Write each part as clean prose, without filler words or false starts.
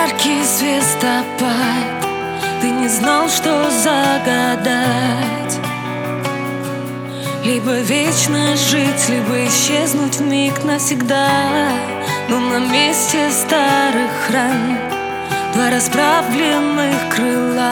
яркий звездопад, ты не знал, что загадать. Либо вечно жить, либо исчезнуть вмиг навсегда. Но на месте старых ран два расправленных крыла.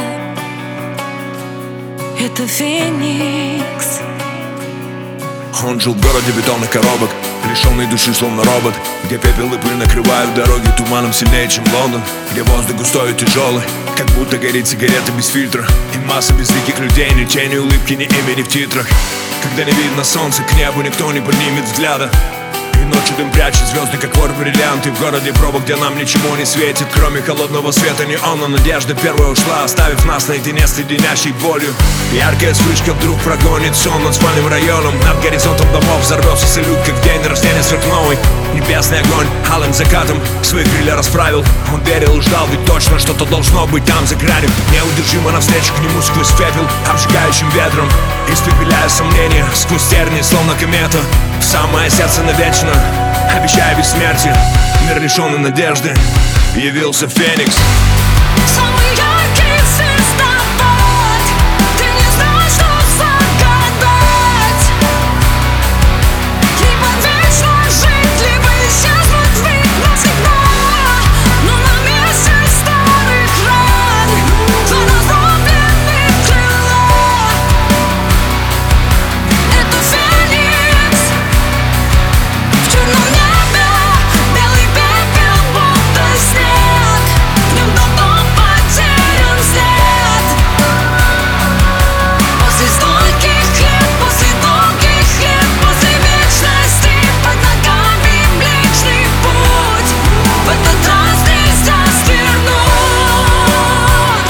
Это Феникс. Он жил в городе бетонных коробок, лишенный души, словно робот, где пепел и пыль накрывают дороги туманом сильнее, чем Лондон, где воздух густой и тяжелый, как будто горит сигарета без фильтра, и масса безликих людей, ни тени улыбки, ни имени в титрах. Когда не видно солнца, к небу никто не поднимет взгляда, и ночью дым прячет звезды, как вор бриллианты. В городе пробок, где нам ничего не светит, кроме холодного света неона. Надежда первая ушла, оставив нас наедине с леденящей болью. Яркая вспышка вдруг прогонит сон над спальным районом. Над горизонтом домов взорвется салют, как в день рождения сверхновой. Небесный огонь алым закатом свои крылья расправил. Он верил и ждал, ведь точно что-то должно быть там за гранью. Неудержимо навстречу к нему сквозь пепел, обжигающим ветром, испепеляя сомнения сквозь терни, словно комета. В самое сердце навечно, обещая бессмертие. Мир лишенный надежды, явился Феникс. Самый яркий звездопад, ты не знал, что загадать. Либо вечно жить, либо исчезнуть вмиг навсегда. Но на месте старых ран два разломленных крыла. Это Феникс. В черном небе белый пепел, будто снег. В нем давно потерян след. После стольких лет, после долгих лет, после вечности под ногами Млечный Путь. В этот раз нельзя свернуть.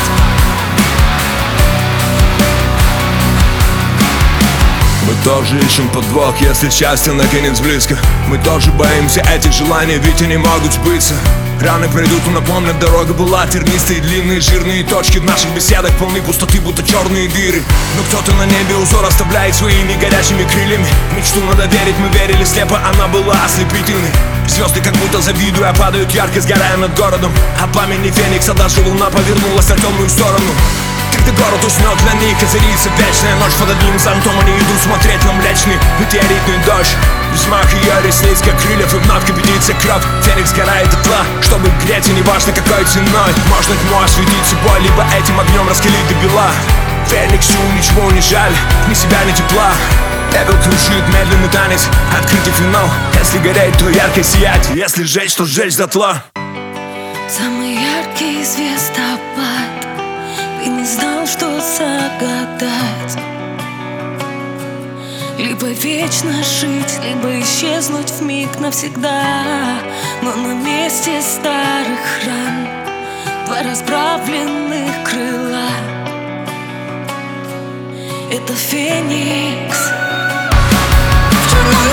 Мы тоже ищем подвох, если счастье наконец близко. Мы тоже боимся этих желаний, ведь они могут сбыться. Раны пройдут, но напомнят, дорога была тернистые, длинные, жирные точки в наших беседах полны пустоты, будто черные дыры. Но кто-то на небе узор оставляет своими горячими крыльями. Мечту надо верить, мы верили слепо, она была ослепительной. Звезды, как будто завидуя, падают ярко, сгорая над городом. А пламени Феникса даже луна повернулась на темную сторону. Когда город уснет, для них озарится вечная ночь. Под одним зонтом они идут смотреть на млечный метеоритный дождь. Взмах ее ресниц, как крыльев, и вновь кипятится кровь. Феникс сгорает дотла, чтобы греть, и неважно какой ценой. Можно тьму осветить собой, либо этим огнем раскалить до бела. Фениксу ничего не жаль, ни себя, ни тепла. Пепел кружит медленный танец, открытый финал. Если гореть, то ярко сиять, если сжечь, то сжечь дотла. Самый яркий звездопад, ты не знал, что загадать. Либо вечно жить, либо исчезнуть вмиг навсегда. Но на месте старых ран два расправленных крыла. Это Феникс. В черном